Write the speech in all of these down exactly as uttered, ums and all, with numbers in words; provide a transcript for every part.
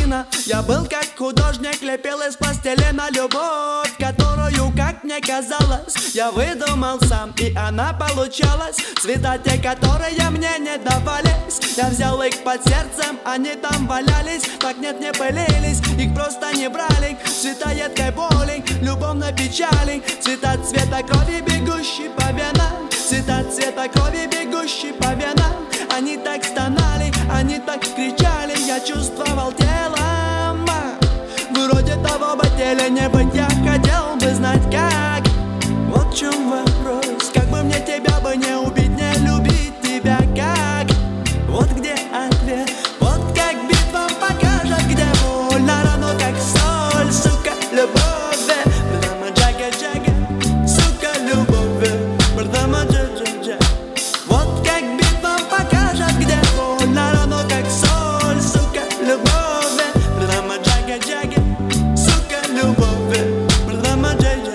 картина. Я был как художник, лепил из пластилина любовь, которую, как мне казалось, я выдумал сам, и она получалась. Цвета те, которые мне не давались, я взял их под сердцем, они там валялись. Так нет, не пылились, их просто не брали. Цвета едкой боли, любовной печали, цвета цвета крови, бегущей по венам, цвета цвета крови, бегущей по венам. Они так стонали, они так кричали, я чувствовал телом. Вроде того бы теле не быть, я хотел бы знать как. Вот в чем вопрос, как бы мне тебя бы не убить, не любить тебя как. Вот где ответ, вот как битва покажет, где больно, равно как соль, сука, любовь. Прямо джага-джага, сука, любовь. Прямо джа-джа-джа. Вот как битва покажет, где больно, равно как соль, сука, любовь. Прямо джага-джага, сука, любовь. Прямо джа-джа.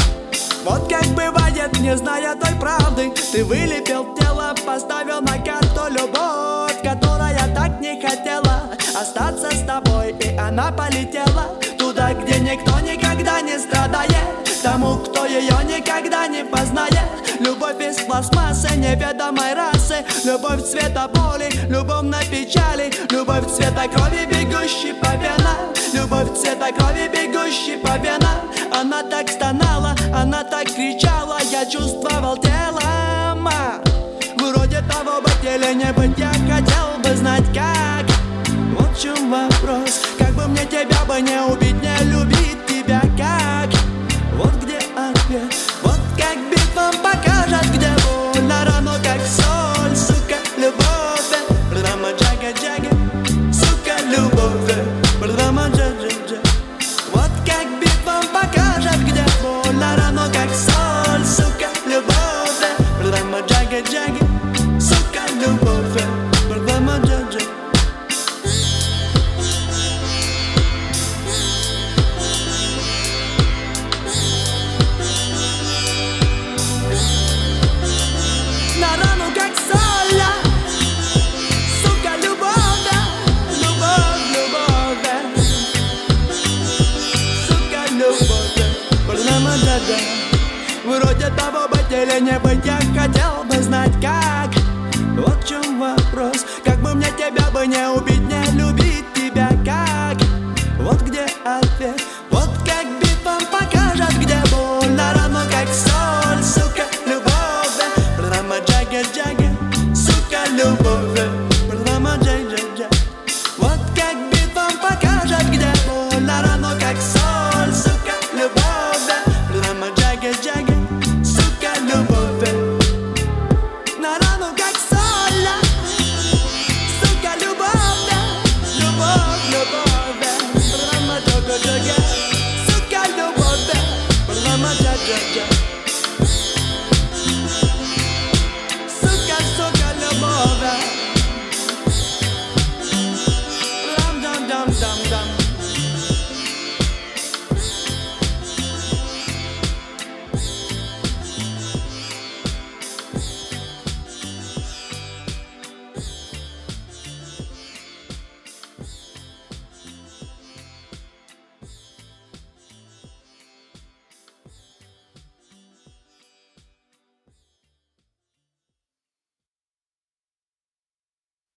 Вот как бывает, не зная той правды, ты вылепил тело, поставил на карту любовь, которая так не хотела остаться с тобой, и она полетела туда, где никто никогда не страдает, к тому, кто ее никогда не познает. Любовь из пластмассы неведомой расы, любовь цвета боли, любовной печали, любовь цвета крови, бегущей по венам, любовь цвета крови, бегущей по венам. Она так стонала, она так кричала, я чувствовал телом. Вроде того бы теле не быть, я хотел бы знать как. Вот в чем вопрос, как бы мне тебя бы не убить, не любить тебя как. Вот где ответ, вот как битва покажет, где больно, равно как соль, сука, любовь. Прямо джага-джага, сука, любовь. Прямо джа-джа-джа. Вот как битва покажет, где больно, равно как соль, сука, любовь. Прямо джага-джага, сука, любовь. Прямо джа-джа. На рану как соль, сука, любовь, любовь, любовь, сука, любовь. Прямо джа-джа. Вроде того бы теле не быть, я хотел бы знать как. Вот в чем вопрос, как бы мне тебя бы не убить, не любить тебя как. Вот где ответ, вот как битва покажет, где больно, равно как соль, сука, любовь. Прямо джага-джага, сука, любовь. Прямо джа-джа-джа. Вот как битва покажет, где больно, равно как соль, сука, любовь. Прямо джага-джага, сука, любовь. На рану как соль, сука, любовь, любовь, любовь. Прямо джага-джага, сука, любовь. Прямо джа-джа-джа.